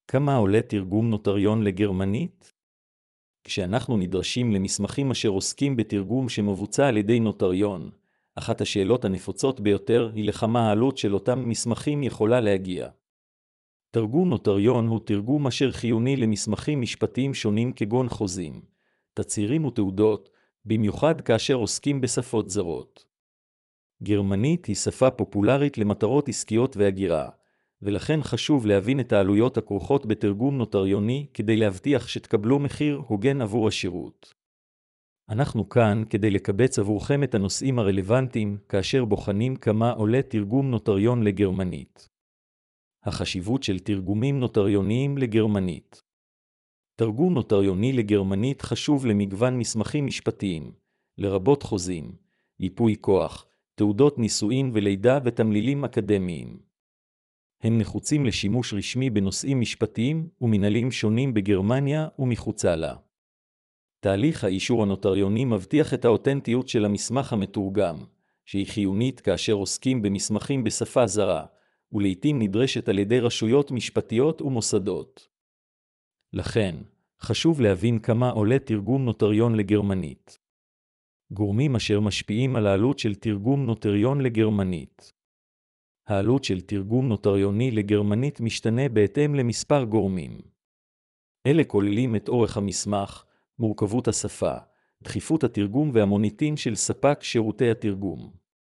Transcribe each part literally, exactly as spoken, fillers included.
כמה עולה תרגום נוטריון לגרמנית? כשאנחנו נדרשים למסמכים אשר עוסקים בתרגום שמבוצע על ידי נוטריון, אחת השאלות הנפוצות ביותר היא לכמה העלות של אותם מסמכים יכולה להגיע. תרגום נוטריון הוא תרגום אשר חיוני למסמכים משפטיים שונים כגון חוזים, תצהירים ותעודות, במיוחד כאשר עוסקים בשפות זרות. גרמנית היא שפה פופולרית למטרות עסקיות והגירה, ולכן חשוב להבין את העלויות הכרוכות בתרגום נוטריוני כדי להבטיח שתקבלו מחיר הוגן עבור השירות. אנחנו כאן כדי לקבץ עבורכם את הנושאים הרלוונטיים כאשר בוחנים כמה עולה תרגום נוטריון לגרמנית. החשיבות של תרגומים נוטריוניים לגרמנית. תרגום נוטריוני לגרמנית חשוב למגוון מסמכים משפטיים, לרבות חוזים, ייפוי כוח, תעודות נישואין ולידה ותמלילים אקדמיים. הם נחוצים לשימוש רשמי בנושאים משפטיים ומנהליים שונים בגרמניה ומחוצה לה. תהליך האישור הנוטריוני מבטיח את האותנטיות של המסמך המתורגם, שהיא חיונית כאשר עוסקים במסמכים בשפה זרה, ולעיתים נדרשת על ידי רשויות משפטיות ומוסדות. לכן, חשוב להבין כמה עולה תרגום נוטריון לגרמנית. גורמים אשר משפיעים על העלות של תרגום נוטריון לגרמנית. העלות של תרגום נוטריוני לגרמנית משתנה בהתאם למספר גורמים. אלה כוללים את אורך המסמך, מורכבות השפה, דחיפות התרגום והמוניטין של ספק שירותי התרגום.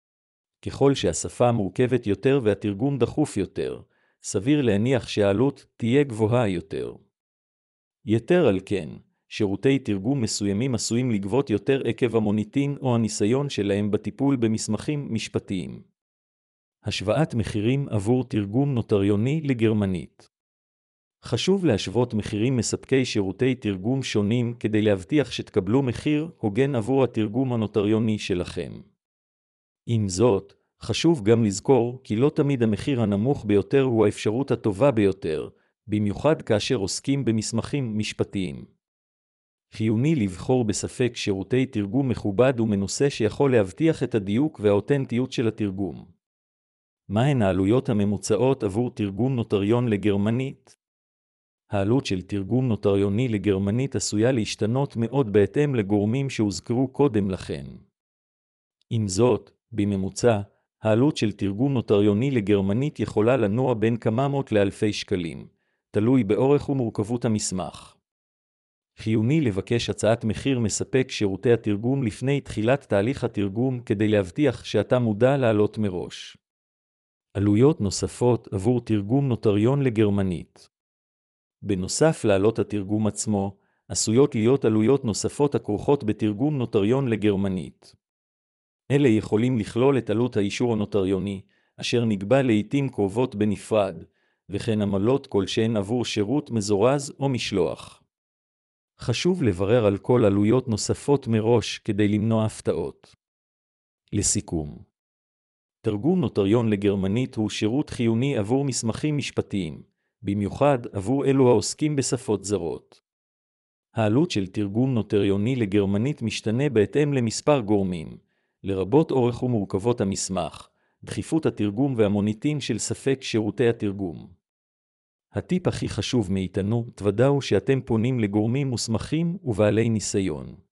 ככל שהשפה מורכבת יותר והתרגום דחוף יותר, סביר להניח שהעלות תהיה גבוהה יותר. יתר על כן, שירותי תרגום מסוימים עשויים לגבות יותר עקב המוניטין או הניסיון שלהם בטיפול במסמכים משפטיים. השוואת מחירים עבור תרגום נוטריוני לגרמנית. חשוב להשוות מחירים מספקי שירותי תרגום שונים כדי להבטיח שתקבלו מחיר הוגן עבור התרגום הנוטריוני שלכם. עם זאת, חשוב גם לזכור כי לא תמיד המחיר הנמוך ביותר הוא האפשרות הטובה ביותר, במיוחד כאשר עוסקים במסמכים משפטיים. חיוני לבחור בספק שירותי תרגום מכובד ומנוסה שיכול להבטיח את הדיוק והאותנטיות של התרגום. מהן העלויות הממוצעות עבור תרגום נוטריון לגרמנית? העלות של תרגום נוטריוני לגרמנית עשויה להשתנות מאוד בהתאם לגורמים שהוזכרו קודם לכן. עם זאת, בממוצע, העלות של תרגום נוטריוני לגרמנית יכולה לנוע בין כמה מאות לאלפי שקלים, תלוי באורך ומורכבות המסמך. חיוני לבקש הצעת מחיר מספק שירותי התרגום לפני תחילת תהליך התרגום כדי להבטיח שאתה מודע לעלות מראש. עלויות נוספות עבור תרגום נוטריון לגרמנית. בנוסף לעלות התרגום עצמו, עשויות להיות עלויות נוספות הכרוכות בתרגום נוטריון לגרמנית. אלה יכולים לכלול את עלות האישור הנוטריוני, אשר נקבע לעתים קרובות בנפרד, וכן עמלות כלשהן עבור שירות מזורז או משלוח. חשוב לברר על כל עלויות נוספות מראש כדי למנוע הפתעות. לסיכום, תרגום נוטריון לגרמנית הוא שירות חיוני עבור מסמכים משפטיים, במיוחד עבור אלו העוסקים בשפות זרות. העלות של תרגום נוטריוני לגרמנית משתנה בהתאם למספר גורמים, לרבות אורך ומורכבות המסמך, דחיפות התרגום והמוניטין של ספק שירותי התרגום. הטיפ הכי חשוב מאיתנו, תוודאו שאתם פונים לגורמים מוסמכים ובעלי ניסיון.